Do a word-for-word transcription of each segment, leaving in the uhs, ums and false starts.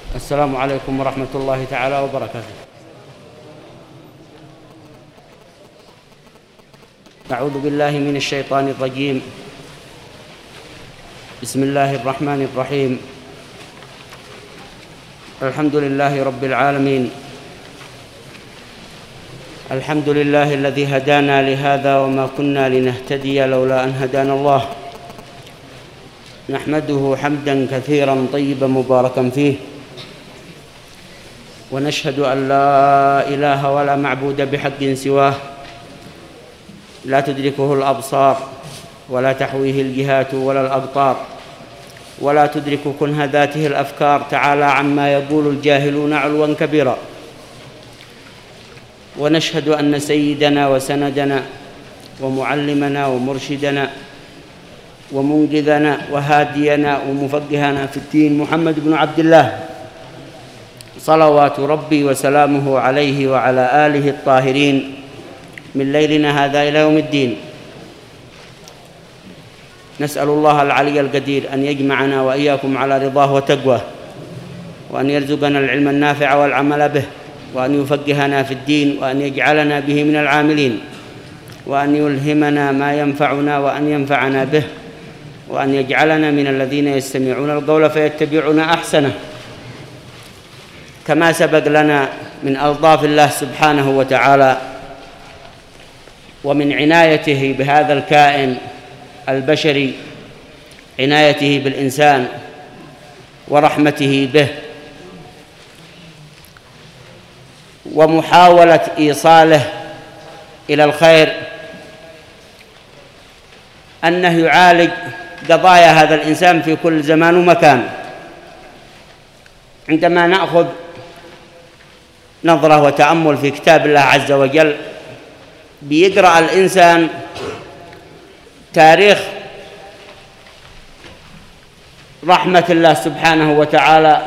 السلام عليكم ورحمة الله تعالى وبركاته. أعوذ بالله من الشيطان الرجيم. بسم الله الرحمن الرحيم. الحمد لله رب العالمين. الحمد لله الذي هدانا لهذا وما كنا لنهتدي لولا أن هدانا الله. نحمده حمدا كثيرا طيبا مباركا فيه، ونشهد أن لا إله ولا معبود بحق سواه، لا تدركه الأبصار ولا تحويه الجهات ولا الأقطار، ولا تدرك كنه ذاته الأفكار، تعالى عما يقول الجاهلون علوا كبيرا. ونشهد أن سيدنا وسندنا ومعلمنا ومرشدنا ومنقذنا وهادينا ومفقهنا في الدين محمد بن عبد الله، صلوات ربي وسلامه عليه وعلى آله الطاهرين من ليلنا هذا إلى يوم الدين. نسأل الله العلي القدير أن يجمعنا وإياكم على رضاه وتقواه، وأن يرزقنا العلم النافع والعمل به، وأن يفقهنا في الدين، وأن يجعلنا به من العاملين، وأن يلهمنا ما ينفعنا وأن ينفعنا به، وأن يجعلنا من الذين يستمعون القول فيتبعون أحسنه، كما سبق لنا من ألطاف الله سبحانه وتعالى ومن عنايته بهذا الكائن البشري، عنايته بالإنسان ورحمته به ومحاولة إيصاله إلى الخير، أنه يعالج قضايا هذا الإنسان في كل زمان ومكان. عندما نأخذ نظرة وتأمل في كتاب الله عز وجل، بيقرأ الإنسان تاريخ رحمة الله سبحانه وتعالى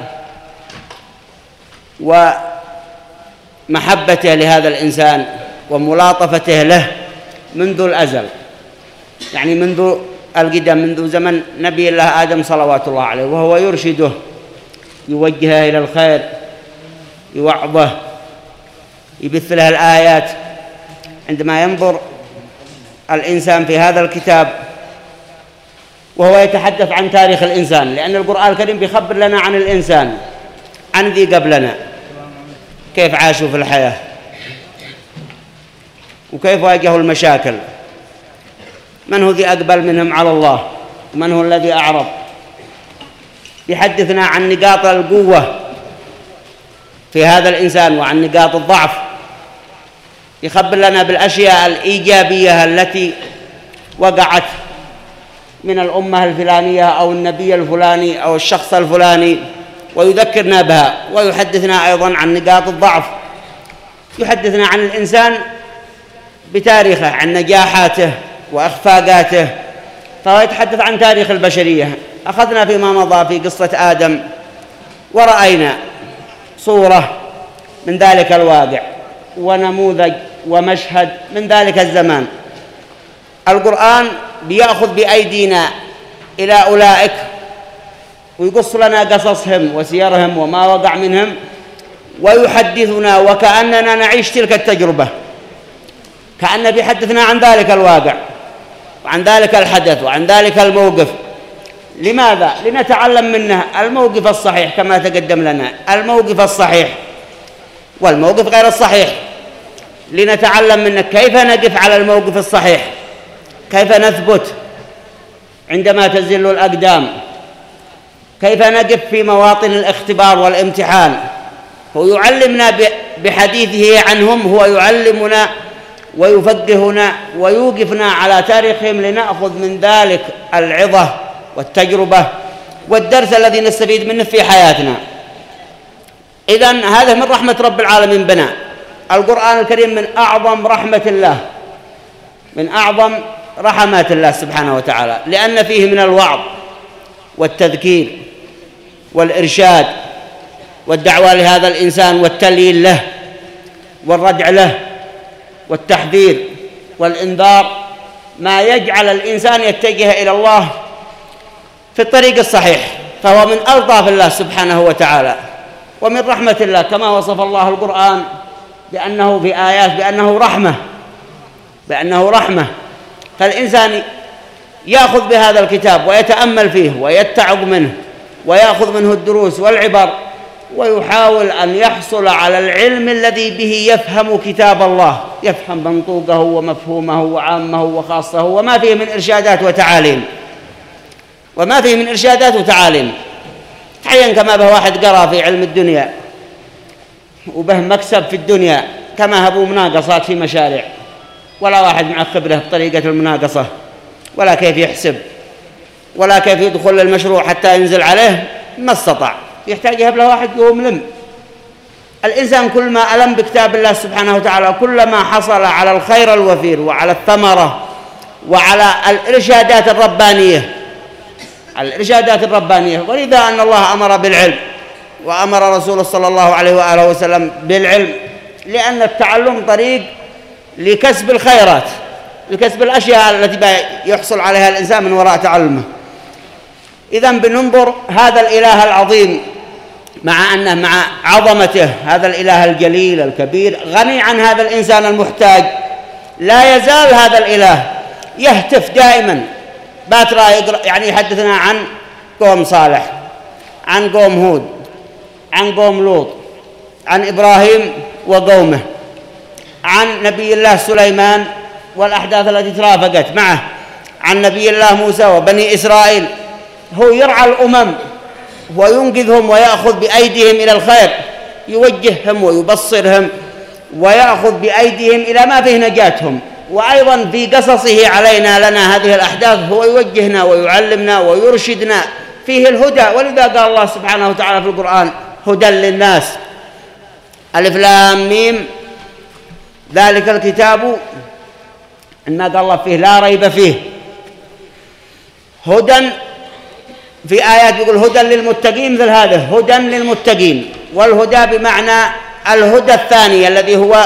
ومحبته لهذا الإنسان وملاطفته له منذ الأزل، يعني منذ القدم، منذ زمن نبي الله آدم صلوات الله عليه، وهو يرشده، يوجهه إلى الخير، يوعظه، يبث له الآيات. عندما ينظر الإنسان في هذا الكتاب وهو يتحدث عن تاريخ الإنسان، لأن القرآن الكريم بيخبر لنا عن الإنسان، عن ذي قبلنا، كيف عاشوا في الحياة وكيف واجهوا المشاكل، من هو ذي أقبل منهم على الله ومن هو الذي أعرض. يحدثنا عن نقاط القوة في هذا الإنسان وعن نقاط الضعف، يخبر لنا بالأشياء الإيجابية التي وقعت من الأمة الفلانية أو النبي الفلاني أو الشخص الفلاني، ويذكرنا بها، ويحدثنا أيضا عن نقاط الضعف، يحدثنا عن الإنسان بتاريخه، عن نجاحاته وإخفاقاته، فهو يتحدث عن تاريخ البشرية. أخذنا فيما مضى في قصة آدم ورأينا صورة من ذلك الواقع ونموذج ومشهد من ذلك الزمان. القرآن بيأخذ بأيدينا إلى أولئك ويقص لنا قصصهم وسيرهم وما وقع منهم، ويحدثنا وكأننا نعيش تلك التجربة، كأنه بيحدثنا عن ذلك الواقع وعن ذلك الحدث وعن ذلك الموقف. لماذا؟ لنتعلم منه الموقف الصحيح كما تقدم لنا، الموقف الصحيح والموقف غير الصحيح، لنتعلم منه كيف نقف على الموقف الصحيح، كيف نثبت عندما تزل الأقدام، كيف نقف في مواطن الاختبار والامتحان. هو يعلمنا بحديثه عنهم، هو يعلمنا ويفقهنا ويوقفنا على تاريخهم لنأخذ من ذلك العظة والتجربة والدرس الذي نستفيد منه في حياتنا. إذن هذا من رحمة رب العالمين بنا. القرآن الكريم من أعظم رحمة الله، من أعظم رحمات الله سبحانه وتعالى، لأن فيه من الوعظ والتذكير والإرشاد والدعوة لهذا الإنسان والتليين له والردع له والتحذير والإنذار، ما يجعل الإنسان يتجه إلى الله في الطريق الصحيح. فهو من ألطاف الله سبحانه وتعالى ومن رحمة الله كما وصف الله القرآن بأنه في آيات بأنه رحمة بأنه رحمة فالإنسان يأخذ بهذا الكتاب ويتأمل فيه ويتعظ منه ويأخذ منه الدروس والعبر ويحاول أن يحصل على العلم الذي به يفهم كتاب الله، يفهم منطوقه ومفهومه وعامه وخاصه وما فيه من إرشادات وتعاليم وما فيه من إرشادات وتعاليم حيا كما به واحد قرأ في علم الدنيا وبه مكسب في الدنيا كما هبوا مناقصات في مشاريع ولا واحد مع خبره بطريقة المناقصة ولا كيف يحسب ولا كيف يدخل المشروع حتى ينزل عليه ما استطاع، يحتاج يهب له واحد يقوم لم. الإنسان كل ما ألم بكتاب الله سبحانه وتعالى كل ما حصل على الخير الوفير وعلى الثمرة وعلى الإرشادات الربانية على الإرشادات الربانية. ولذا أن الله أمر بالعلم وأمر رسوله صلى الله عليه وآله وسلم بالعلم، لأن التعلم طريق لكسب الخيرات، لكسب الأشياء التي يحصل عليها الإنسان من وراء تعلمه. إذن بننظر هذا الإله العظيم مع أنه مع عظمته هذا الإله الجليل الكبير غني عن هذا الإنسان المحتاج، لا يزال هذا الإله يهتف دائما باترا يعني يحدثنا عن قوم صالح، عن قوم هود، عن قوم لوط، عن إبراهيم وقومه، عن نبي الله سليمان والأحداث التي ترافقت معه، عن نبي الله موسى وبني إسرائيل. هو يرعى الأمم وينقذهم ويأخذ بأيديهم إلى الخير، يوجههم ويبصرهم ويأخذ بأيديهم إلى ما فيه نجاتهم. وأيضا في قصصه علينا لنا هذه الأحداث هو يوجهنا ويعلمنا ويرشدنا فيه الهدى. ولذا قال الله سبحانه وتعالى في القرآن هدى للناس ألف لام ميم ذلك الكتاب إنما قال الله فيه لا ريب فيه هدى. في آيات يقول هدى للمتقين مثل هذا هدى للمتقين، والهدى بمعنى الهدى الثاني الذي هو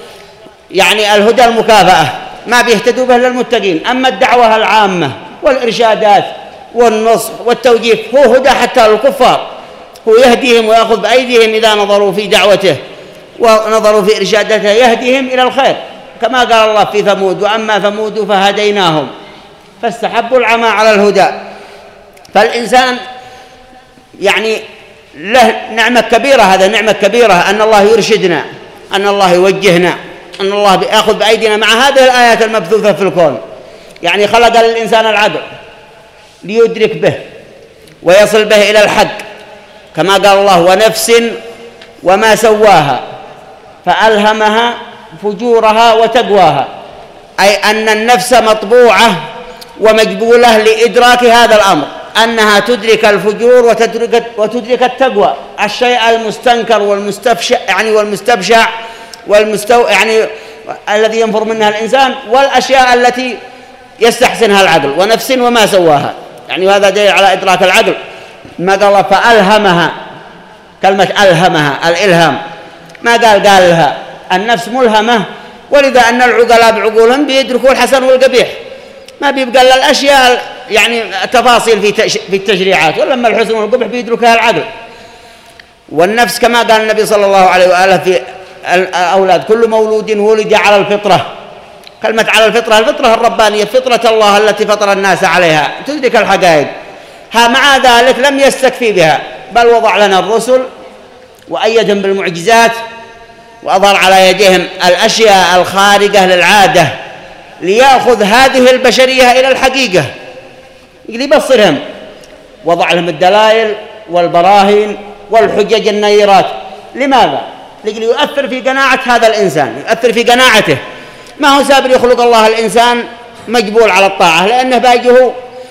يعني الهدى المكافأة ما بيهتدوا به للمتقين. أما الدعوة العامة والإرشادات والنصح والتوجيه هو هدى حتى للكفار، هو يهديهم ويأخذ بأيديهم إذا نظروا في دعوته ونظروا في إرشادته يهديهم إلى الخير، كما قال الله في ثمود وأما ثمود فهديناهم فاستحبوا العمى على الهدى. فالإنسان يعني له نعمة كبيرة، هذا نعمة كبيرة أن الله يرشدنا، أن الله يوجهنا، أن الله يأخذ بأيدينا مع هذه الآيات المبثوثة في الكون. يعني خلق للإنسان العقل ليدرك به ويصل به إلى الحق، كما قال الله ونفس وما سواها فألهمها فجورها وتقواها، أي أن النفس مطبوعة ومجبولة لإدراك هذا الأمر، أنها تدرك الفجور وتدرك, وتدرك التقوى، الشيء المستنكر والمستفشع يعني والمستبشع والمستو يعني الذي ينفر منها الإنسان، والأشياء التي يستحسنها العقل. ونفس وما سواها يعني هذا دليل على إدراك العقل. ما قال الله فألهمها، كلمة ألهمها الإلهام، ما قال قال لها النفس ملهمة. ولذا أن العقلاء بعقولهم بيدركوا الحسن والقبيح، ما بيبقى إلا الأشياء يعني تفاصيل في في التشريعات، ولما الحسن والقبح بيدركها العقل. والنفس كما قال النبي صلى الله عليه وآله في الأولاد كل مولود ولد على الفطرة، كلمة على الفطرة الفطرة الربانية، فطرة الله التي فطر الناس عليها تدرك الحقائق. ها مع ذلك لم يستكفي بها، بل وضع لنا الرسل وأيدهم بالمعجزات وأظهر على يديهم الأشياء الخارقة للعادة ليأخذ هذه البشرية إلى الحقيقة، ليبصرهم، وضع لهم الدلائل والبراهين والحجج النيرات. لماذا؟ ليؤثر في قناعة هذا الإنسان، يؤثر في قناعته. ما هو سابر يخلق الله الإنسان مجبول على الطاعة، لأنه باجه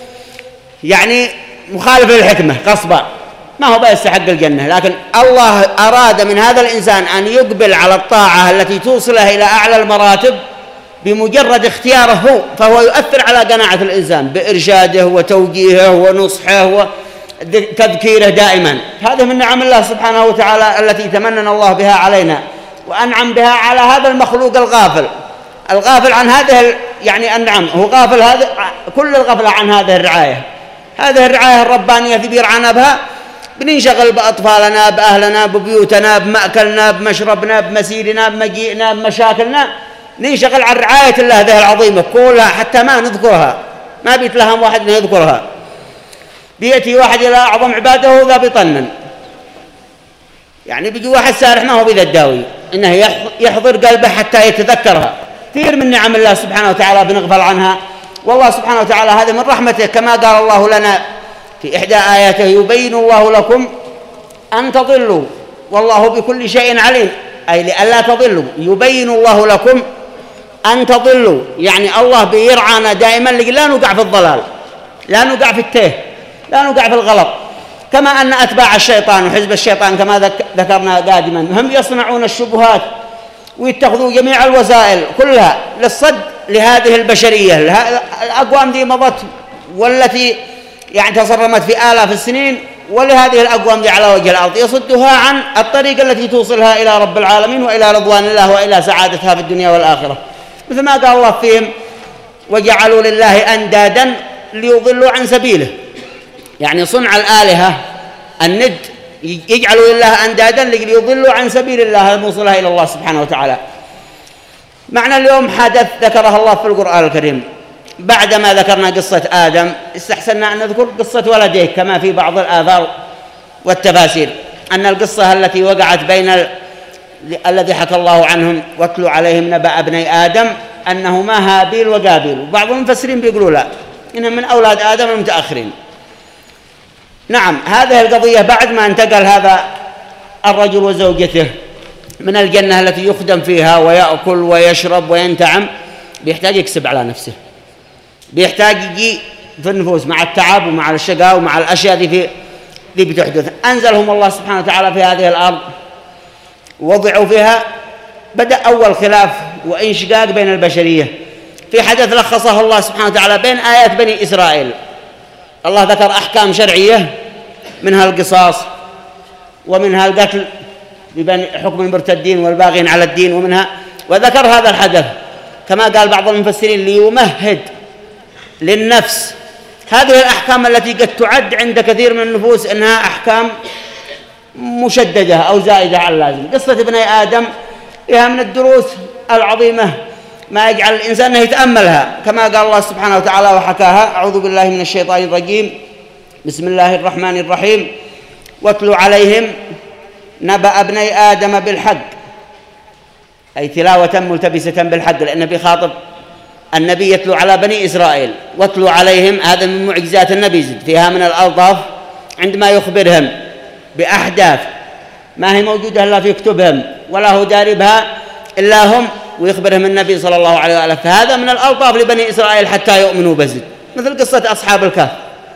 يعني مخالف للحكمة قصبا، ما هو بيستحق الجنة، لكن الله أراد من هذا الإنسان أن يقبل على الطاعة التي توصله إلى أعلى المراتب بمجرد اختياره هو، فهو يؤثر على قناعة الإنسان بإرشاده وتوجيهه ونصحه وتذكيره دائما. هذا من نعم الله سبحانه وتعالى التي تمنن الله بها علينا وأنعم بها على هذا المخلوق الغافل، الغافل عن هذه يعني النعم، هو غافل هذا كل الغفلة عن هذه الرعاية، هذه الرعاية الربانية في بيرعانا بها بننشغل بأطفالنا، بأهلنا، ببيوتنا، بمأكلنا، بمشربنا، بمسيرنا، بمجيئنا، بمشاكلنا، ننشغل عن رعاية الله هذه العظيمة كلها حتى ما نذكرها، ما بيتلهم واحد أن يذكرها. بيأتي واحد إلى أعظم عباده وذا بيطنن، يعني بيجي واحد سارح ما هو بذا الداوي إنه يحضر قلبه حتى يتذكرها. كثير من نعم الله سبحانه وتعالى بنغفل عنها، والله سبحانه وتعالى هذا من رحمته، كما قال الله لنا في إحدى آياته: يبين الله لكم أن تضلوا والله بكل شيء عليم، أي لئلا تضلوا. يبين الله لكم أن تضلوا، يعني الله بيرعانا دائما لا نقع في الضلال، لا نقع في التيه، لا نقع في الغلط. كما أن أتباع الشيطان وحزب الشيطان كما ذكرنا قادما هم يصنعون الشبهات ويتخذوا جميع الوسائل كلها للصد لهذه البشرية. الأقوام دي مضت والتي يعني تصرمت في آلاف السنين، ولهذه الأقوام دي على وجه الأرض يصدها عن الطريق التي توصلها إلى رب العالمين وإلى رضوان الله وإلى سعادتها في الدنيا والآخرة. مثل ما قال الله فيهم: وجعلوا لله أندادا ليضلوا عن سبيله، يعني صنع الآلهة الند يجعلوا لله أندادا ليضلوا عن سبيل الله الموصلة إلى الله سبحانه وتعالى. معنى اليوم حدث ذكرها الله في القرآن الكريم. بعدما ذكرنا قصة آدم استحسنا أن نذكر قصة ولديه كما في بعض الآثار والتفاسير، أن القصة التي وقعت بين ال... الذي حكى الله عنهم: واتلوا عليهم نبأ ابني آدم أنهما هابيل وقابيل. وبعض المفسرين بيقولوا لا، إنهم من أولاد آدم المتأخرين. نعم، هذه القضية بعد ما انتقل هذا الرجل وزوجته من الجنة التي يخدم فيها ويأكل ويشرب وينتعم، بيحتاج يكسب على نفسه، بيحتاج يجي في النفوس مع التعب ومع الشقاء ومع الأشياء دي في ذي بتحدث. أنزلهم الله سبحانه وتعالى في هذه الأرض، وضعوا فيها. بدأ أول خلاف وانشقاق بين البشرية في حدث لخصه الله سبحانه وتعالى بين آيات بني إسرائيل. الله ذكر أحكام شرعية منها القصاص ومنها القتل بحكم المرتدين والباغين على الدين ومنها، وذكر هذا الحدث كما قال بعض المفسرين ليمهد للنفس هذه الأحكام التي قد تعد عند كثير من النفوس أنها أحكام مشددة أو زائدة على اللازم. قصة ابني آدم فيها من الدروس العظيمة ما يجعل الإنسان يتأملها، كما قال الله سبحانه وتعالى وحكاها: أعوذ بالله من الشيطان الرجيم، بسم الله الرحمن الرحيم، واتلوا عليهم نبأ ابني آدم بالحق، أي تلاوة ملتبسة بالحق، لأنه بيخاطب النبي يتلو على بني إسرائيل. واتلوا عليهم، هذا من معجزات النبي، زد فيها من الألطاف عندما يخبرهم بأحداث ما هي موجودة إلا في كتبهم ولا هو داري بها إلا هم، ويخبرهم النبي صلى الله عليه وآله. فهذا من الألطاف لبني إسرائيل حتى يؤمنوا بزد، مثل قصة أصحاب الكهف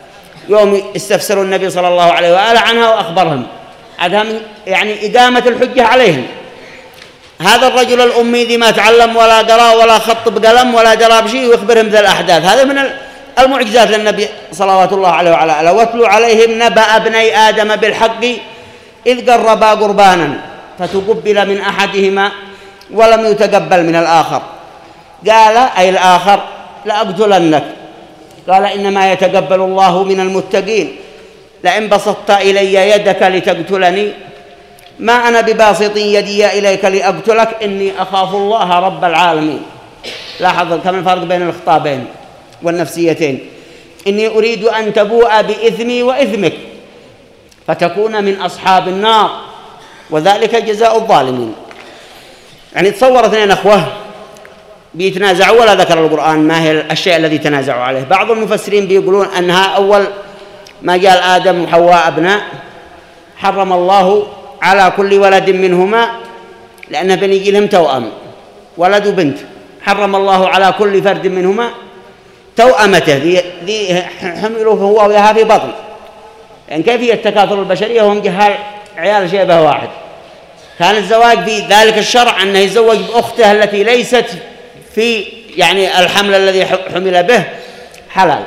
يوم استفسروا النبي صلى الله عليه وآله عنها وأخبرهم عندها يعني إقامة الحجة عليهم. هذا الرجل الأمي ذي ما تعلم ولا قرأ ولا خط بقلم ولا درى بشيء ويخبرهم ذا الأحداث، هذا من المعجزات للنبي صلوات الله عليه وعلى آله. واتلوا عليهم نبأ ابني آدم بالحق إذ قربا قربانا فتقبل من أحدهما ولم يتقبل من الآخر، قال أي الآخر: لأقتلنك، قال: إنما يتقبل الله من المتقين، لئن بسطت إلي يدك لتقتلني ما أنا بباسط يدي إليك لأقتلك إني أخاف الله رب العالمين. لاحظ كم الفرق بين الخطابين والنفسيتين: إني أريد أن تبوء بإثمي وإثمك فتكون من أصحاب النار وذلك جزاء الظالمين. يعني تصور اثنين أخوة بيتنازعوا ولا ذكر القرآن ما هي الشيء الذي تنازعوا عليه. بعض المفسرين بيقولون أنها أول ما جاء آدم وحواء أبناء حرم الله على كل ولد منهما، لأنه بنيجي لهم توأم ولد وبنت، حرم الله على كل فرد منهما توأمته ذي, ذي حملوا هو وياها في بطن، يعني كيفية تكاثر البشرية وهم جهال عيال شيبه واحد. كان الزواج في ذلك الشرع أنه يتزوج بأخته التي ليست في يعني الحمل الذي حمل به حلال،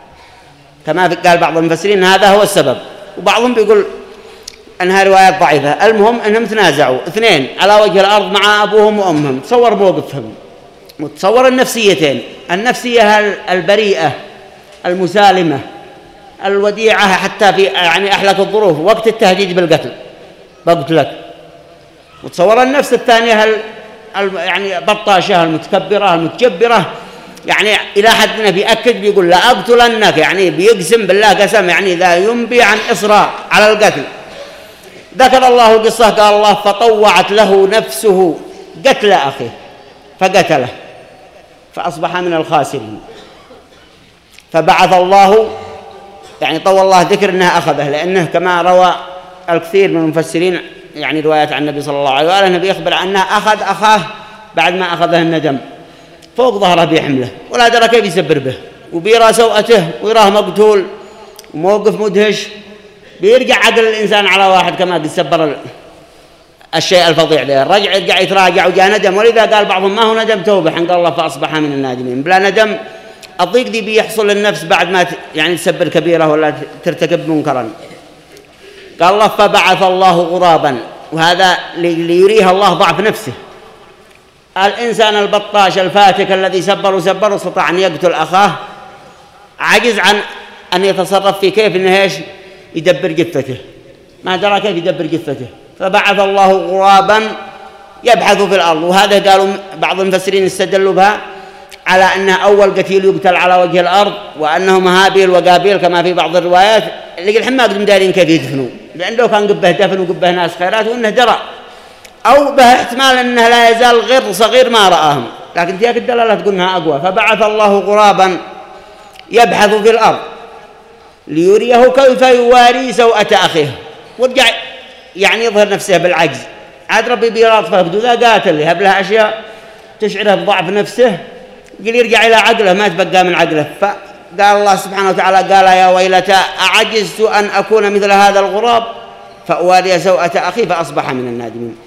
كما قال بعض المفسرين هذا هو السبب، وبعضهم بيقول أنها روايات ضعيفة. المهم أنهم تنازعوا اثنين على وجه الأرض مع أبوهم وأمهم. تصور موقفهم وتصور النفسيتين، النفسية البريئة المسالمة الوديعة حتى في يعني أحلك الظروف وقت التهديد بالقتل بقتلك. وتصور النفس الثانية هل يعني بطاشة المتكبرة المتجبرة، يعني إلى حد أنه بيأكد بيقول لا أقتلنك، يعني بيقسم بالله قسم يعني لا ينبي عن إصرار على القتل. ذكر الله القصة قال الله فطوعت له نفسه قتل أخيه فقتله فأصبح من الخاسرين. فبعث الله يعني طوى الله ذكر أنها أخذه، لأنه كما روى الكثير من المفسرين يعني روايات عن النبي صلى الله عليه وآله أنه بيخبر أنه أخذ أخاه بعد ما أخذه الندم فوق ظهره بيحمله ولا درى كيف يسبر به وبيرى سوءته ويراه مقتول وموقف مدهش. بيرجع عقل الإنسان على واحد كما قد سبر الشيء الفظيع له، رجع يرجع يتراجع وجاء ندم. ولذا قال بعضهم ما هو ندم توبة، قال الله فأصبح من النادمين. بلا ندم الضيق دي بيحصل للنفس بعد ما يعني تسبر كبيرة ولا ترتكب منكرا. قال الله فبعث الله غرابا، وهذا ليريها الله ضعف نفسه. الإنسان البطاش الفاتك الذي سبر وسبر استطاع أن يقتل أخاه، عجز عن أن يتصرف في كيف إنه إيش يدبر جثته، ما درى كيف يدبر جثته. فبعث الله غرابا يبحث في الأرض. وهذا قالوا بعض المفسرين استدلوا بها على أن أول قتيل يقتل على وجه الأرض وأنهم هابيل وقابيل كما في بعض الروايات، اللي الحين ما قدم دارين كيف يدفنوا، لأن لو كان قبه دفن وقبه ناس خيرات وأنه درى، أو به احتمال أنه لا يزال غير صغير ما رآهم، لكن تياك الدلالة تقول أنها أقوى. فبعث الله غرابا يبحث في الأرض ليريه كيف يواري سوءة أخيه، ورجع يعني يظهر نفسه بالعجز. عاد ربي بيلاطفه بدو ذا قاتل يهب له أشياء تشعره بضعف نفسه، قل يرجع إلى عقله ما تبقى من عقله. فقال الله سبحانه وتعالى قال يا ويلتى أعجزت أن أكون مثل هذا الغراب فأواري سوءة أخي فأصبح من النادمين.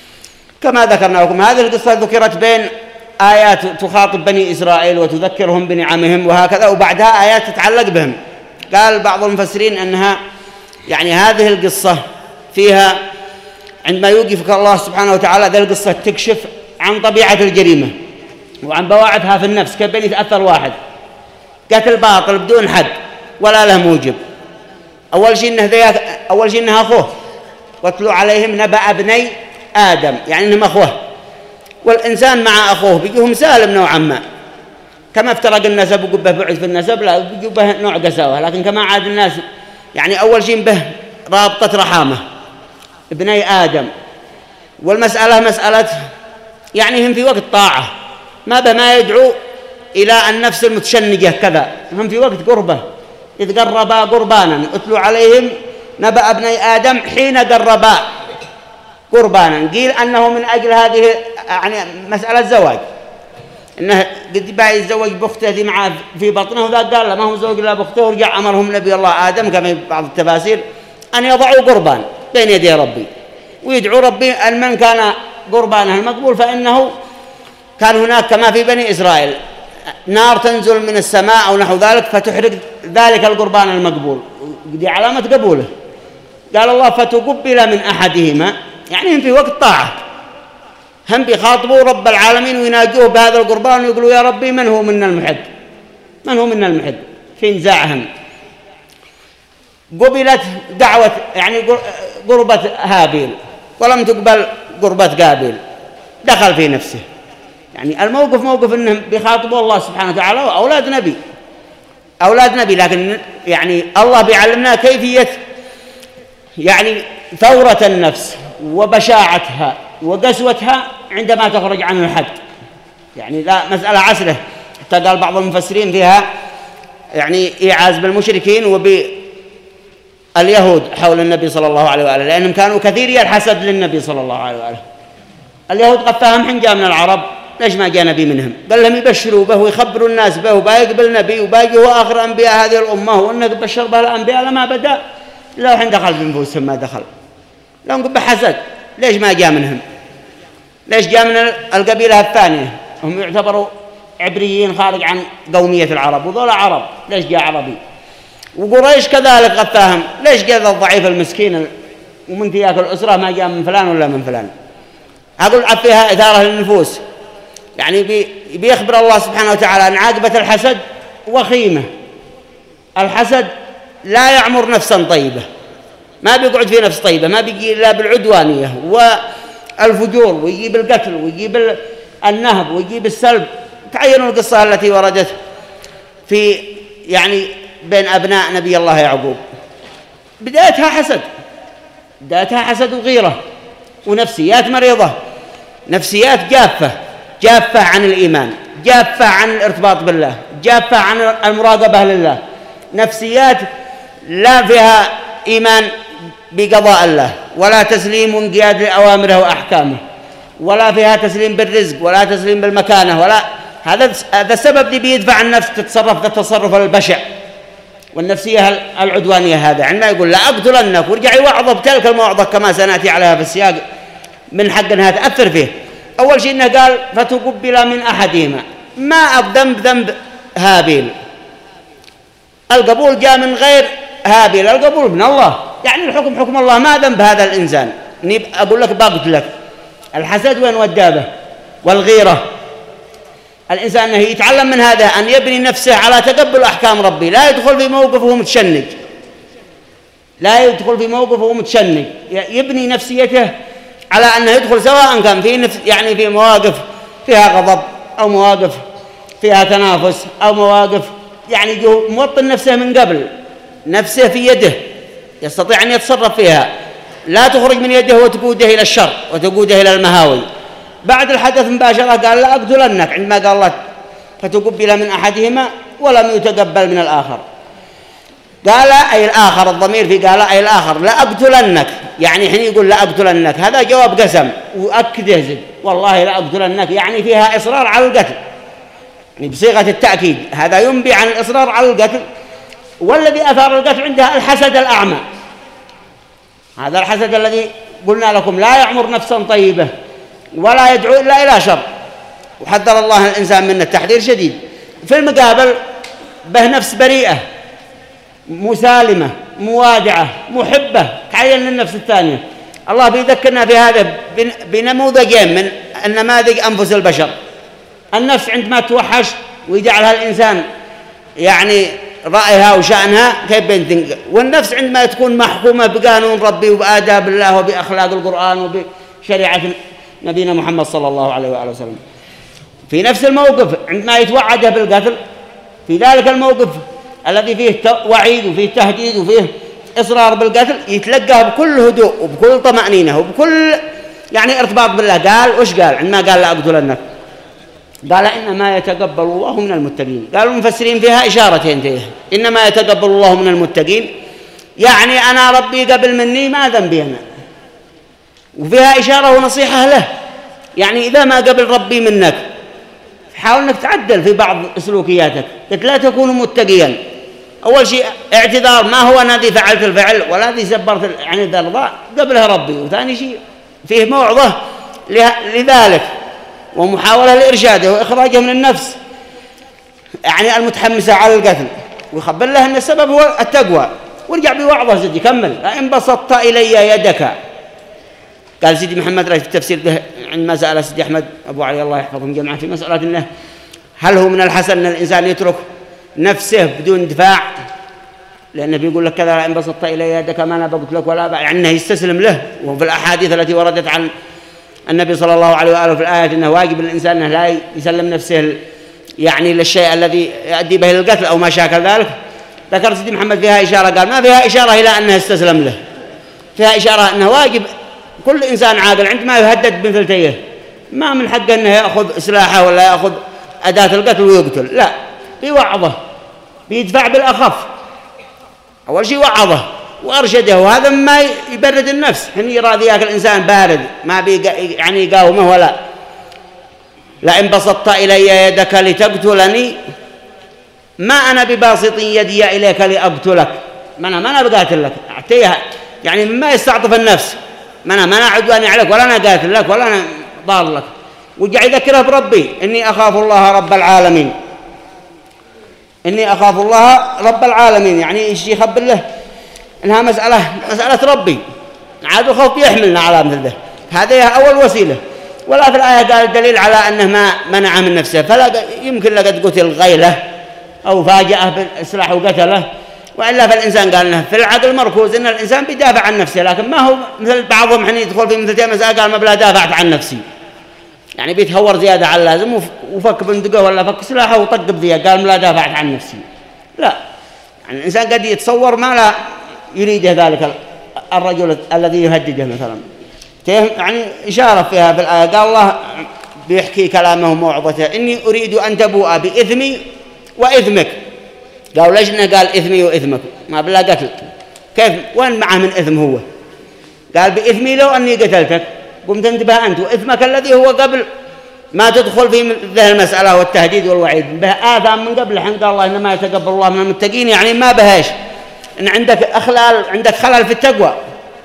كما ذكرنا لكم هذه القصة ذكرت بين آيات تخاطب بني إسرائيل وتذكرهم بنعمهم وهكذا، وبعدها آيات تتعلق بهم. قال بعض المفسرين أنها يعني هذه القصة فيها عندما يوقفك الله سبحانه وتعالى ذا القصة تكشف عن طبيعة الجريمة وعن بواعثها في النفس، كيف بين يتأثر واحد قتل باطل بدون حد ولا له موجب. أول شيء إنه أول شيء إنها أخوه، واتلوا عليهم نبأ ابني آدم، يعني إنهم أخوه. والإنسان مع أخوه بيجيهم سالم نوعا ما، كما افترق النسب وقبه بعد في النسب لا بيجوا به نوع قساوة، لكن كما عاد الناس يعني أول شيء به رابطة رحامة ابني آدم. والمسألة مسألة يعني هم في وقت طاعة، ما به ما يدعو إلى النفس المتشنجة كذا، هم في وقت قربة إذ قربا قربانا. اتلوا عليهم نبأ ابني آدم حين قربا قربانا، قيل أنه من أجل هذه يعني مسألة زواج، إنه قد باي يتزوج بأخته ذي معاه في بطنه، وذا قال له ما هو زوج إلا بأخته، ورجع أمرهم نبي الله آدم كما في بعض التفاسير أن يضعوا قربان بين يدي ربي ويدعو ربي أن من كان قربانه المقبول، فإنه كان هناك كما في بني إسرائيل نار تنزل من السماء أو نحو ذلك فتحرق ذلك القربان المقبول، دي علامة قبوله. قال الله فتقبل من أحدهما، يعني هم في وقت طاعة، هم بيخاطبوا رب العالمين ويناجوه بهذا القربان ويقولوا يا ربي من هو منا المحب، من هو منا المحب في نزاعهم. قبلت دعوة يعني قربة هابيل ولم تقبل قربة قابيل، دخل في نفسه. يعني الموقف موقف انهم بيخاطبوا الله سبحانه وتعالى واولاد نبي اولاد نبي، لكن يعني الله بيعلمنا كيفية يعني ثورة النفس وبشاعتها وقسوتها عندما تخرج عن الحد. يعني لا مسألة عسرة، حتى قال بعض المفسرين فيها يعني إيعاز بالمشركين وباليهود حول النبي صلى الله عليه وآله، لأنهم كانوا كثيري الحسد للنبي صلى الله عليه وآله. اليهود قفاهم حين جاء من العرب ليش ما جاء نبي منهم، قال لهم يبشروا به ويخبروا الناس به وبايقبل نبي وباقي هو آخر أنبياء هذه الأمة، وأنه بشر به الأنبياء لما بدأ لو حين دخل في نفوسهم ما دخل، لهم قبة حسد ليش ما جاء منهم، ليش جاء من القبيلة الثانية، هم يعتبروا عبريين خارج عن قومية العرب وذول عرب، ليش جاء عربي. وقريش كذلك غفاهم، ليش جاء الضعيف المسكين ومن ذياك الأسرة ما جاء من فلان ولا من فلان. أقول فيها إثارة للنفوس، يعني بي بيخبر الله سبحانه وتعالى أن عاقبة الحسد وخيمة. الحسد لا يعمر نفسا طيبة، ما بيقعد في نفس طيبة، ما بيجي إلا بالعدوانية والفجور، ويجيب القتل، ويجيب النهب، ويجيب السلب. تعينوا القصة التي وردت في يعني بين أبناء نبي الله يعقوب، بدايتها حسد، بدايتها حسد وغيرة ونفسيات مريضة، نفسيات جافة، جافة عن الإيمان، جافة عن الارتباط بالله، جافة عن المراقبة لله، نفسيات لا فيها إيمان بقضاء الله، ولا تسليم وانقياد لأوامره وأحكامه، ولا فيها تسليم بالرزق، ولا تسليم بالمكانة، ولا هذا هذا السبب اللي بيدفع النفس تتصرف التصرف البشع والنفسية العدوانية. هذا عندما يقول لا أقتلنك ورجع يوعظه بتلك الموعظة كما سنأتي عليها في السياق من حق أنها تأثر فيه. أول شيء أنه قال فتقبل من أحدهما، ما الذنب ذنب هابيل، القبول جاء من غير هابيل، القبول من الله، يعني الحكم حكم الله، ما ذنب هذا الإنسان. أقول لك بقتلك. الحسد وين ودابه والغيرة، الإنسان أنه يتعلم من هذا أن يبني نفسه على تقبل أحكام ربي، لا يدخل في موقفه متشنج، لا يدخل في موقفه متشنج، يبني نفسيته على أنه يدخل سواء كان في نفس يعني في مواقف فيها غضب، أو مواقف فيها تنافس، أو مواقف يعني موطن نفسه من قبل، نفسه في يده يستطيع أن يتصرف فيها، لا تخرج من يده وتقوده إلى الشر وتقوده إلى المهاوي. بعد الحدث مباشرة قال لا أقتلنك، عندما قال الله فتقبل من أحدهما ولم يتقبل من الآخر، قال أي الآخر، الضمير في قال أي الآخر، لا أقتلنك، يعني حين يقول لا أقتلنك هذا جواب قسم وأكد يزد، والله لا أقتلنك، يعني فيها إصرار على القتل، يعني بصيغة التأكيد، هذا ينبي عن الإصرار على القتل. والذي أثار القتل عندها الحسد الأعمى، هذا الحسد الذي قلنا لكم لا يعمر نفسا طيبة ولا يدعو إلا إلى شر، وحذر الله الإنسان منه تحذير شديد. في المقابل به نفس بريئة مسالمة موادعة محبة، تعين للنفس الثانية. الله بيذكرنا في هذا بنموذجين من النماذج أنفس البشر. النفس عندما توحش ويجعلها الإنسان يعني رأيها وشأنها كيف بينتنقل، والنفس عندما تكون محكومة بقانون ربي وبآداب الله وبأخلاق القرآن وبشريعة نبينا محمد صلى الله عليه وآله وسلم. في نفس الموقف عندما يتوعده بالقتل، في ذلك الموقف الذي فيه وعيد وفيه تهديد وفيه إصرار بالقتل، يتلقاه بكل هدوء وبكل طمأنينة وبكل يعني ارتباط بالله. قال وش قال عندما قال لا أقتلنك؟ قال إنما يتقبل الله من المتقين. قالوا المفسرين فيها إشارتين فيها، إنما يتقبل الله من المتقين، يعني أنا ربي قبل مني ما ذنبي أنا، وفيها إشارة ونصيحة له، يعني إذا ما قبل ربي منك حاول أنك تعدل في بعض سلوكياتك، قلت لا تكون متقيا. أول شيء اعتذار، ما هو أنا ذي فعلت الفعل ولا ذي سبرت يعني ذا الرضا، قبلها ربي. وثاني شيء فيه موعظة لذلك ومحاولة لإرشاده وإخراجه من النفس يعني المتحمسة على القتل، ويخبر له أن السبب هو التقوى، ورجع بوعظة زد يكمل إن بسطت إلي يدك. قال سيدي محمد رأي في التفسير به عندما سأل سيدي أحمد أبو علي الله يحفظهم جميعا في مسألة إنه هل هو من الحسن أن الإنسان يترك نفسه بدون دفاع، لأنه بيقول لك كذا إن بسطت إلي يدك ما أنا بقتلك لك ولا يعني أنه يستسلم له. وفي الأحاديث التي وردت عن النبي صلى الله عليه وآله في الآيات أنه واجب للإنسان أنه لا يسلم نفسه يعني للشيء الذي يؤدي به للقتل أو ما شاكل ذلك. ذكر سيدي محمد فيها إشارة، قال ما فيها إشارة إلى أنه يستسلم له، فيها إشارة أنه واجب كل إنسان عاقل عندما يهدد بثلثيه ما من حقه أنه يأخذ سلاحه ولا يأخذ أداة القتل ويقتل، لا، بيوعظه بيدفع بالأخف. أول شيء وعظه وأرشده، وهذا ما يبرد النفس. حين يرى ذاك الإنسان بارد ما بي يعني يقاومه ولا لئن بسطت إلي يدك لتقتلني ما أنا بباسط يدي إليك لأقتلك، ما أنا ما أنا بقاتل لك، أعطيها يعني ما يستعطف النفس، ما أنا ما أنا عدواني عليك ولا أنا قاتل لك ولا أنا ضار لك. وجع يذكره بربي إني أخاف الله رب العالمين، إني أخاف الله رب العالمين، يعني إيش يخبر له إنها مسألة مسألة ربي، عاد الخوف يحملنا على مثل ذا. هذه أول وسيلة. ولا في الآية قال الدليل على أنه ما منع من نفسه، فلا يمكن لقد قتل غيله أو فاجأه بالسلاح وقتله وإلا فالإنسان قال لنا في العقل مركوز إن الإنسان بيدافع عن نفسه، لكن ما هو مثل بعضهم حين يدخل في مثل مسألة قال ما بلا دافعت عن نفسي، يعني بيتهور زيادة على اللازم وفك بندقه ولا فك سلاحه وطق بذيه قال ما لا دافعت عن نفسي. لا، يعني الإنسان قد يتصور ما لا يريده ذلك الرجل الذي يهدده مثلا. يعني إشارة فيها في الآية قال الله بيحكي كلامه موعظته إني أريد أن تبوء بإثمي وإثمك. قالوا ليش إنه قال إثمي وإثمك ما بلا قتل؟ كيف وين معه من إثم هو؟ قال بإثمي لو أني قتلتك قمت انتبه أنت، وإثمك الذي هو قبل ما تدخل في ذه المسألة والتهديد والوعيد به آثام من قبل. حين قال الله إنما يتقبل الله من المتقين، يعني ما بهاش إن عندك أخلال، عندك خلل في التقوى.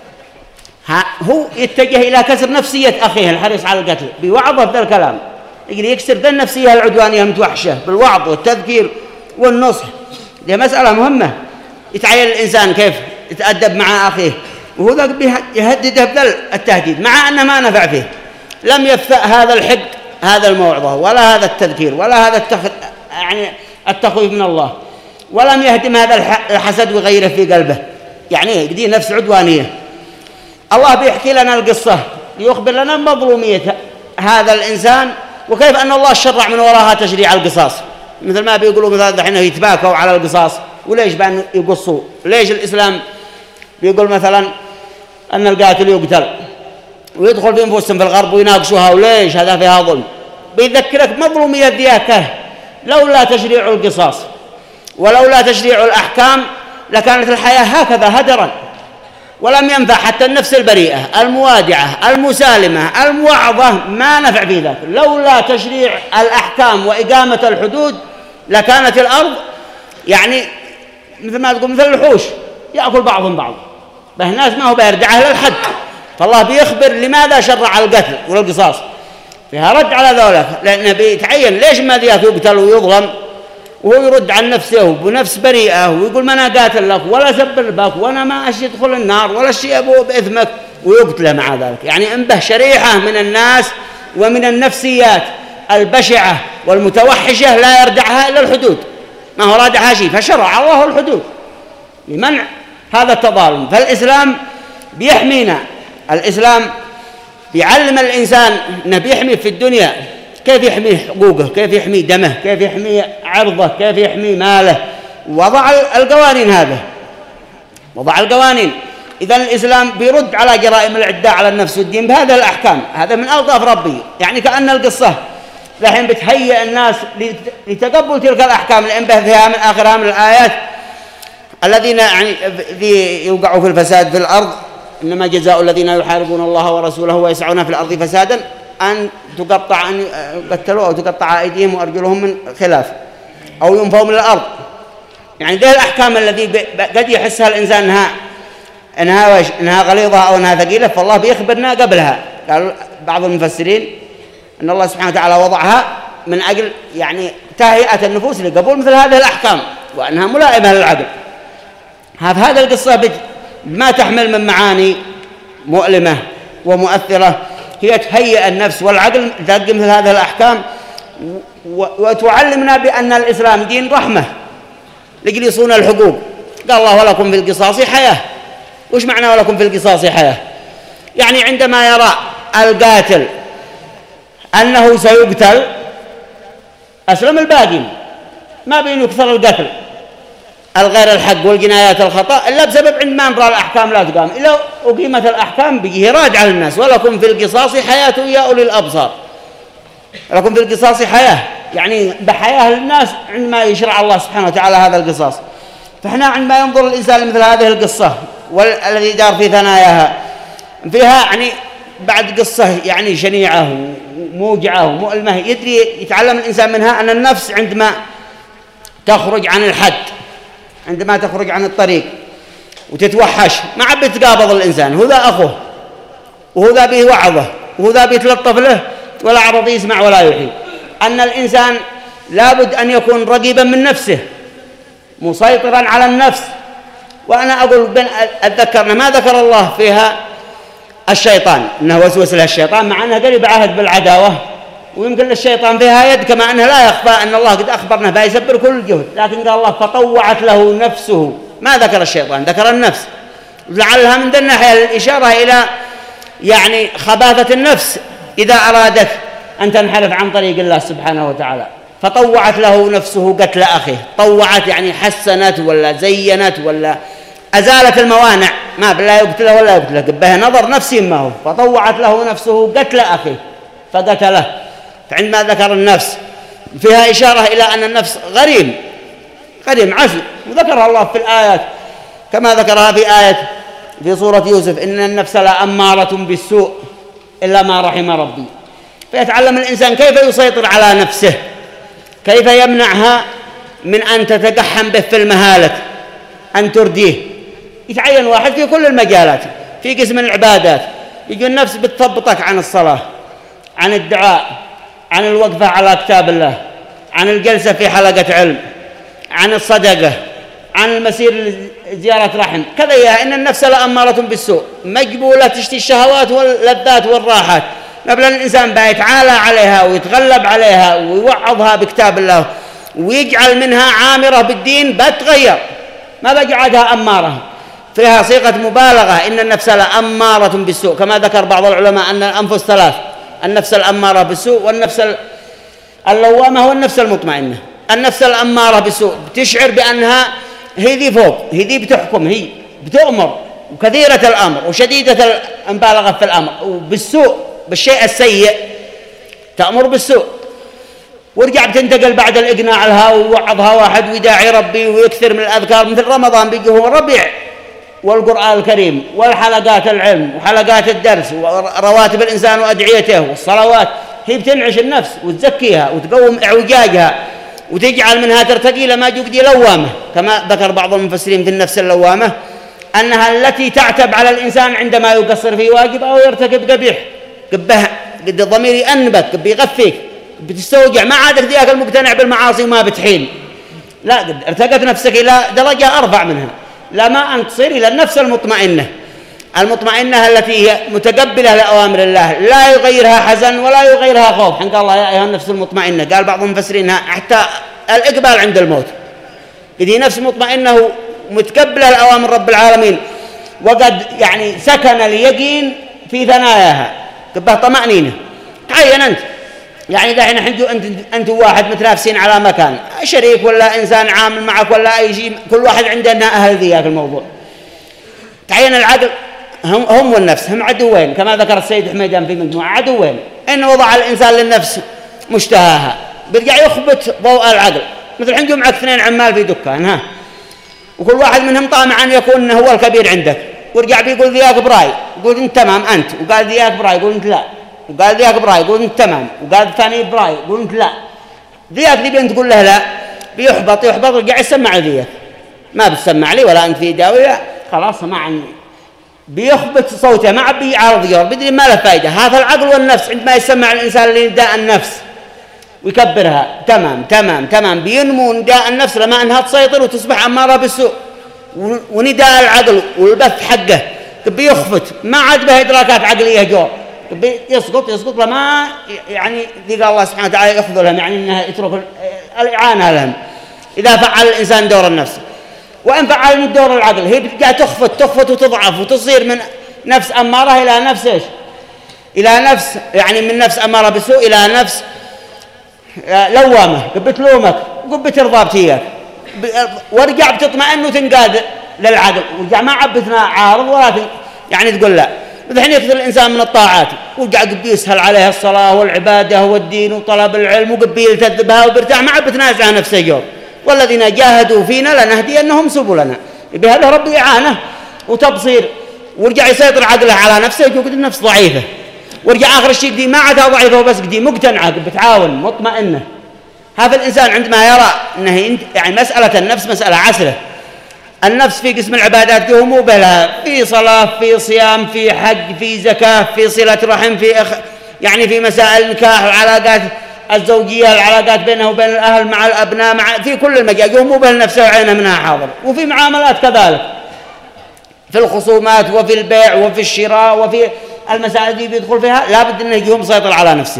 هو يتجه إلى كسر نفسية أخيه الحريص على القتل بوعظه بذا الكلام، يقدر يكسر ذا النفسية العدوانية المتوحشة بالوعظ والتذكير والنصح. دي مسألة مهمة يتعين الإنسان كيف يتأدب مع أخيه، وهو ذاك يهدده بذا التهديد مع أنه ما نفع فيه. لم يفثأ هذا الحق هذا الموعظة ولا هذا التذكير ولا هذا التخ... يعني التخويف من الله، ولم يهدم هذا الحسد وغيره في قلبه، يعني دي نفس عدوانية. الله بيحكي لنا القصة ليخبر لنا مظلومية هذا الإنسان وكيف أن الله شرع من وراها تشريع القصاص. مثل ما بيقولوا مثلا دحين يتباكوا على القصاص، وليش بأن يقصوا؟ ليش الإسلام بيقول مثلا أن القاتل يقتل ويدخل في أنفسهم في الغرب ويناقشوها وليش هذا فيها ظلم؟ بيذكرك مظلومية ذيك لولا تشريع القصاص ولولا تشريع الأحكام لكانت الحياة هكذا هدرا، ولم ينفع حتى النفس البريئة الموادعة المسالمة الموعظة ما نفع في ذلك. لولا تشريع الأحكام وإقامة الحدود لكانت الأرض يعني مثل ما تقول مثل الوحوش يأكل بعضهم بعض، به ناس ما هو بيردعه للحد. فالله بيخبر لماذا شرع القتل والقصاص، فيها رد على ذلك، لأنه بيتعين ليش ما ذيك يقتل ويظلم وهو يرد عن نفسه بنفس بريئة ويقول ما أنا قاتل لك ولا سبر بك وأنا ما أشي يدخل النار ولا شيء أبوه بإثمك ويقتله مع ذلك. يعني انبه شريحة من الناس ومن النفسيات البشعة والمتوحشة لا يردعها إلا الحدود، ما هو رادعها شيء، فشرع الله الحدود لمنع هذا التظالم. فالإسلام بيحمينا، الإسلام بيعلم الإنسان أنه بيحمي في الدنيا كيف يحمي حقوقه، كيف يحمي دمه، كيف يحمي عرضه، كيف يحمي ماله، وضع القوانين. هذا وضع القوانين. إذا الإسلام بيرد على جرائم العداء على النفس والدين بهذا الأحكام. هذا من ألطاف ربي، يعني كأن القصة لحين بتهيئ الناس لتقبل تلك الأحكام اللي انبه فيها من آخرها من الآيات الذين يعني يوقعوا في الفساد في الأرض إنما جزاء الذين يحاربون الله ورسوله ويسعون في الأرض فسادا أن تقطع أن يقتلوا أو تقطع أيديهم وأرجلهم من خلاف أو ينفوا من الأرض. يعني ذي الأحكام الذي قد يحسها الإنسان إنها إنها إنها غليظة أو إنها ثقيلة، فالله بيخبرنا قبلها. قال بعض المفسرين أن الله سبحانه وتعالى وضعها من أجل يعني تهيئة النفوس لقبول مثل هذه الأحكام وأنها ملائمة للعقل. هذه القصة ما تحمل من معاني مؤلمة ومؤثرة، هي تهيئ النفس والعقل تلقي مثل هذه الأحكام وتعلمنا بأن الإسلام دين رحمة لكي يصون الحقوق. قال الله ولكم في القصاص حياة. وش معنى ولكم في القصاص حياة؟ يعني عندما يرى القاتل أنه سيقتل أسلم الباقين، ما بين يكثر القتل الغير الحق والجنايات الخطأ إلا بسبب عندما نرى الأحكام لا تقام. إلا أقيمت الأحكام بيجي راجع للناس ولكم في القصاص حياة يا أولي الأبصار. ولكم في القصاص حياة يعني بحياة للناس عندما يشرع الله سبحانه وتعالى هذا القصاص. فإحنا عندما ينظر الإنسان لمثل هذه القصة والذي دار في ثناياها فيها يعني بعد قصة يعني شنيعة وموجعة ومؤلمة يدري يتعلم الإنسان منها أن النفس عندما تخرج عن الحد، عندما تخرج عن الطريق وتتوحش ما عاد بيتقابض الإنسان، هو ذا أخوه وهو ذا بيوعظه وهو ذا بيتلطف له ولا عرض يسمع ولا يحيي. أن الإنسان لابد أن يكون رقيبا من نفسه مسيطرا على النفس. وأنا أقول بن أتذكرنا ما ذكر الله فيها الشيطان أنه وسوس له الشيطان، مع أنه قريب عهد بالعداوة ويمكن للشيطان فيها يد، كما أنه لا يخفى أن الله قد أخبرنا بها يسبر كل الجهد، لكن قال الله فطوعت له نفسه ما ذكر الشيطان، ذكر النفس، لعلها من ذي الناحية الإشارة إلى يعني خباثة النفس إذا أرادت أن تنحرف عن طريق الله سبحانه وتعالى، فطوعت له نفسه قتل أخيه. طوعت يعني حسنت ولا زينت ولا أزالت الموانع، ما بالله يقتله ولا يقتله، به نظر نفسي ما هو، فطوعت له نفسه قتل أخيه فقتله. فعندما ذكر النفس فيها إشارة إلى أن النفس غريم غريم عسل، وذكرها الله في الآيات كما ذكرها في آية في سورة يوسف: إن النفس لأمارة بالسوء إلا ما رحم ربي. فيتعلم الإنسان كيف يسيطر على نفسه، كيف يمنعها من أن تتقحم به في المهالك، أن ترديه. يتعين واحد في كل المجالات، في قسم العبادات يجي النفس بتثبطك عن الصلاة، عن الدعاء، عن الوقفة على كتاب الله، عن الجلسة في حلقة علم، عن الصدقة، عن المسير لزيارة رحم، كذا. يا إن النفس لأمارة بالسوء، مجبولة تشتي الشهوات واللذات والراحات، قبل الإنسان بيتعالى عليها ويتغلب عليها ويوعظها بكتاب الله ويجعل منها عامرة بالدين، بتغير ما بجعلها أمارة، فيها صيغة مبالغة: إن النفس لأمارة بالسوء، كما ذكر بعض العلماء أن الأنفس ثلاث: النفس الأمارة بالسوء، والنفس اللوامة، والنفس المطمئنة. النفس الأمارة بالسوء بتشعر بأنها هي ذي فوق، هي ذي بتحكم، هي بتؤمر، وكثيرة الأمر وشديدة المبالغة في الأمر، وبالسوء بالشيء السيء تأمر بالسوء. ورجع بتنتقل بعد الإقناع لها ويوعظها واحد ويداعي ربي ويكثر من الأذكار، مثل رمضان بيجي هو ربيع والقرآن الكريم والحلقات العلم وحلقات الدرس ورواتب الإنسان وأدعيته والصلوات، هي بتنعش النفس وتزكيها وتقوم إعوجاجها وتجعل منها ترتقي لما جقدي لوامة، كما ذكر بعض المفسرين في النفس اللوامة أنها التي تعتب على الإنسان عندما يقصر في واجب أو يرتكب قبيح، قبه قد الضمير يأنبك، قد يغفيك، بتستوجع، ما عادك ذاك المقتنع بالمعاصي ما بتحين، لا، قد ارتقت نفسك إلى درجة أرفع منها، لا ما أن تصير إلى النفس المطمئنة، المطمئنة التي هي متقبلة لأوامر الله، لا يغيرها حزن ولا يغيرها خوف. حق الله يا أيها النفس المطمئنة، قال بعض المفسرين حتى الإقبال عند الموت، إذا نفس مطمئنة متقبلة لأوامر رب العالمين، وقد يعني سكن اليقين في ثناياها، تبه طمأنينة. تعين أنت يعني دحين حنجو أنت أنت واحد متنافسين على مكان، شريك ولا إنسان عامل معك ولا أي شيء، كل واحد عندنا أهل ذيك الموضوع. تعين العقل هم هم والنفس هم عدوين، كما ذكر السيد حميدان في مجموعة عدوين. إن وضع الإنسان للنفس مشتهاها بيرجع يخبط ضوء العقل، مثل حنجو معك اثنين عمال في دكان، ها، وكل واحد منهم طامع أن يكون هو الكبير عندك، ورجع بيقول ذياك براي، يقول أنت تمام أنت، وقال ذياك براي، يقول أنت لا، وقال ذياك براي، يقول أنت تمام، وقال الثاني براي، يقول أنت لا. ذياك ذي بين تقول له لا، بيحبط يحبط ويرجع يسمع ذياك، ما بتسمع لي ولا أنت في داوية، خلاص سمعني، بيخبط صوته ما عاد بيعارض يور، بدري ما له فائدة. هذا العقل والنفس عندما يسمع الإنسان لنداء النفس ويكبرها تمام تمام تمام، بينمو نداء النفس لما أنها تسيطر وتصبح أمارة بالسوء، ونداء العقل والبث حقه بيخفت، ما عاد به إدراكات عقلية جور، يسقط يسقط لما يعني ذي الله سبحانه وتعالى يأخذ لهم، يعني أنها يترك الإعانة لهم إذا فعل الإنسان دور النفس. وإن فعل من دور العقل هي بترجع تخفت تخفت وتضعف وتصير من نفس أمارة إلى نفس إيش؟ إلى نفس يعني من نفس أمارة بالسوء إلى نفس لوامة، بتلومك وبترضى بتياك، ورجع بتطمئن وتنقاد للعقل، ورجع ما عبتنا عارض ولا يعني تقول لا. الحين يكثر الإنسان من الطاعات ورجع قبي يسهل عليها الصلاة والعبادة والدين وطلب العلم وقبي يلتذ بها وبرتاح، ما عاد بتنازع نفسه يوم. والذين جاهدوا فينا لنهدينهم سبلنا، بهذا ربي إعانة وتبصير، ورجع يسيطر عقله على نفسه، يقول النفس ضعيفة، ورجع آخر الشيء قدي ما عادها ضعيفة وبس قدي مقتنعة بتعاون مطمئنة. هذا الإنسان عندما يرى أنه يعني مسألة النفس مسألة عسرة، النفس في قسم العبادات هو مو بلها، في صلاة في صيام في حج في زكاة في صلة رحم في أخ يعني في مسائل النكاح والعلاقات الزوجية، العلاقات بينه وبين الأهل مع الأبناء مع في كل المجال، مو به نفسه وعينه منها حاضر، وفي معاملات كذلك في الخصومات وفي البيع وفي الشراء وفي المسائل دي بيدخل فيها، لابد أنه يجي مسيطر على نفسه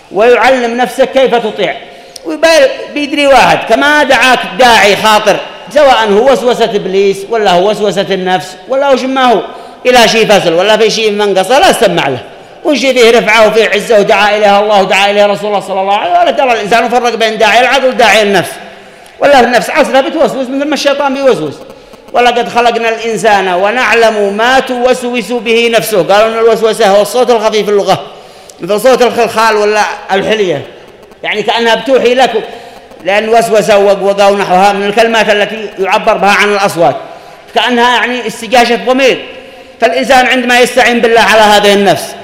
ويعلم نفسه كيف تطيع. وبيدري واحد كما دعاك داعي خاطر سواء هو وسوسة إبليس ولا هو وسوسة النفس ولا هو ما هو، إلى شيء فصل ولا في شيء منقصة لا استمع له، وشيء فيه رفعه وفيه عزة ودعا إليها الله ودعا إليها رسول الله صلى الله عليه وسلم، ولا ترى الإنسان يفرق بين داعي العقل وداعي النفس، ولا النفس عصرها بتوسوس مثل ما الشيطان بيوسوس. ولقد خلقنا الإنسان ونعلم ما توسوس به نفسه. قالوا أن الوسوسة هو الصوت الخفيف في اللغة مثل صوت الخلخال ولا الحلية، يعني كأنها بتوحي لك، لأن وسوسة ووقوقة ونحوها من الكلمات التي يعبر بها عن الأصوات، كأنها يعني استجاشة ضمير. فالإنسان عندما يستعين بالله على هذه النفس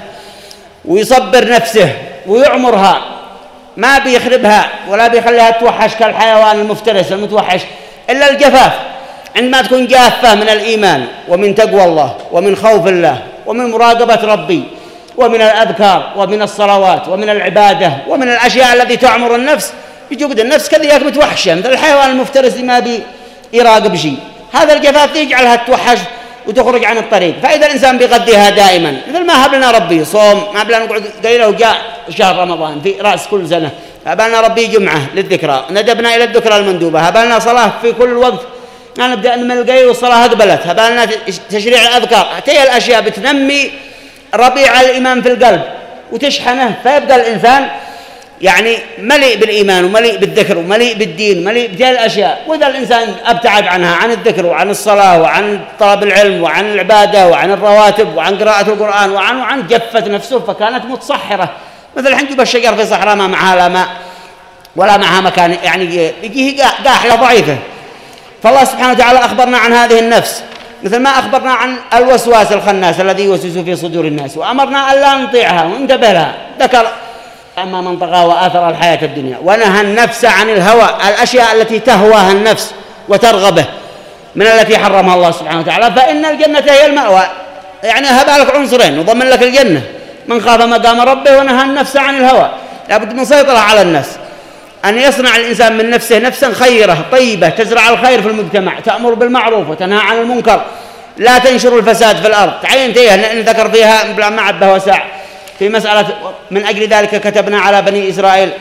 ويصبر نفسه ويعمرها، ما بيخربها ولا بيخليها توحش كالحيوان المفترس المتوحش، إلا الجفاف. عندما تكون جافة من الإيمان ومن تقوى الله ومن خوف الله ومن مراقبة ربي ومن الأذكار ومن الصلوات ومن العبادة ومن الأشياء التي تعمر النفس، يجوز النفس كذلك متوحشة مثل الحيوان المفترس اللي ما بيراقب شيء. هذا الجفاف يجعلها توحش وتخرج عن الطريق. فإذا الإنسان بيغذيها دائما مثل ما هب لنا ربي صوم، ما بلا نقعد قليلا وجاء شهر رمضان في رأس كل سنة، هب لنا ربي جمعة للذكرى، ندبنا إلى الذكرى المندوبة، هب لنا صلاة في كل وقت، نبدأ من القليل والصلاة أقبلت، هب لنا تشريع الأذكار. هي الأشياء بتنمي ربيع الإيمان في القلب وتشحنه، فيبقى الإنسان يعني مليء بالإيمان ومليء بالذكر ومليء بالدين مليء بهذه الأشياء. وإذا الإنسان ابتعد عنها، عن الذكر وعن الصلاة وعن طلب العلم وعن العبادة وعن الرواتب وعن قراءة القرآن وعن وعن جفت نفسه فكانت متصحرة مثل حنجب الشجر في صحراء ما معها لا ماء ولا معها مكان، يعني يجيه قاحلة ضعيفة. فالله سبحانه وتعالى أخبرنا عن هذه النفس مثل ما أخبرنا عن الوسواس الخناس الذي يوسوس في صدور الناس، وأمرنا ألا نطيعها وننتبه لها. ذكر أما من طغى وآثر الحياة الدنيا ونهى النفس عن الهوى، الأشياء التي تهواها النفس وترغبه من التي حرمها الله سبحانه وتعالى، فإن الجنة هي المأوى. يعني هبها لك عنصرين وضمن لك الجنة: من خاف مقام ربه ونهى النفس عن الهوى. لابد من سيطرة على النفس، أن يصنع الإنسان من نفسه نفسا خيرة طيبة تزرع الخير في المجتمع، تأمر بالمعروف وتنهى عن المنكر، لا تنشر الفساد في الأرض. تعين فيها نذكر فيها بلا ما عبه وسع في مسألة: من أجل ذلك كتبنا على بني إسرائيل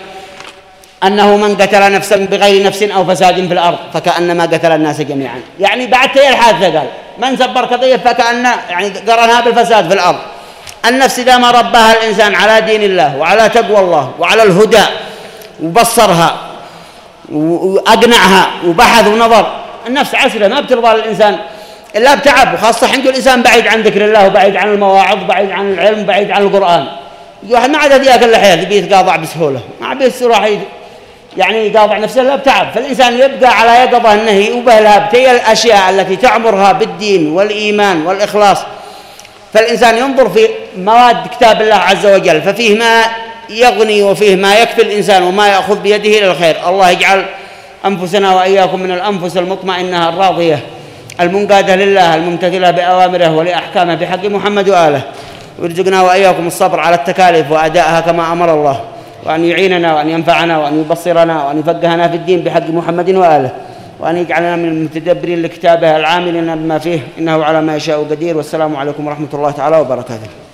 أنه من قتل نفسا بغير نفس أو فساد في الأرض فكأنما قتل الناس جميعا. يعني بعد تلك الحادثة قال: من سبر قضية فكأن يعني قرنها بالفساد في الأرض. النفس إذا ما ربها الإنسان على دين الله وعلى تقوى الله وعلى الهدى وبصرها وأقنعها وبحث ونظر، النفس عسرة ما بترضى الإنسان إلا بتعب، وخاصة عنده الإنسان بعيد عن ذكر الله وبعيد عن المواعظ وبعيد عن العلم وبعيد عن القرآن. واحد ما عاد ذيك إلا حياة بيتقاضع بسهولة، ما بيستراح يعني يقاضع نفسه إلا بتعب. فالإنسان يبقى على يقظة النهي وبهلها هي الأشياء التي تعمرها بالدين والإيمان والإخلاص. فالإنسان ينظر في مواد كتاب الله عز وجل، ففيه ما يغني وفيه ما يكفي الإنسان وما يأخذ بيده إلى الخير. الله يجعل أنفسنا وإياكم من الأنفس المطمئنة الراضية المنقادة لله الممتثلة بأوامره ولأحكامه بحق محمد وآله، ويرزقنا وإياكم الصبر على التكاليف وأدائها كما أمر الله، وأن يعيننا وأن ينفعنا وأن يبصرنا وأن يفقهنا في الدين بحق محمد وآله، وأن يجعلنا من المتدبرين لكتابه العاملين بما فيه، إنه على ما يشاء قدير. والسلام عليكم ورحمة الله تعالى وبركاته.